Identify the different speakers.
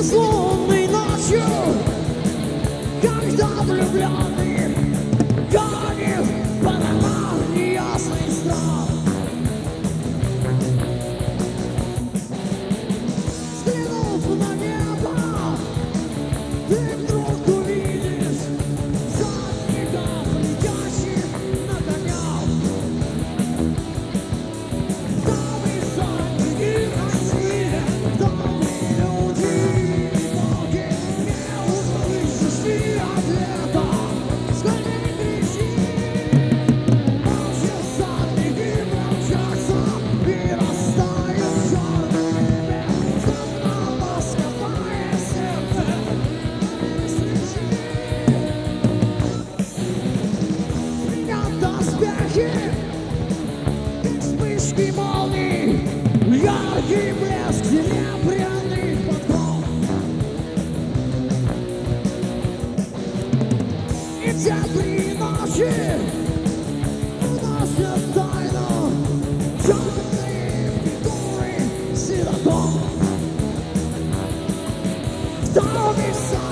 Speaker 1: безлунной ночью, когда влюбленный гонит по домам неясный страх. Взглянув на небо, ты вдруг увидишь всадников, летящих на конях. Там и всадники России, там и люди, боги, не услышишь ни ответа. Скорей кричи, молча всадники мчатся и растают черными. Загнало скопое сердце, звенят доспехи, как вспышки молний, яркий блеск серебряных подков. И те три ночи уносят тайну черные фигуры сиротов. В доме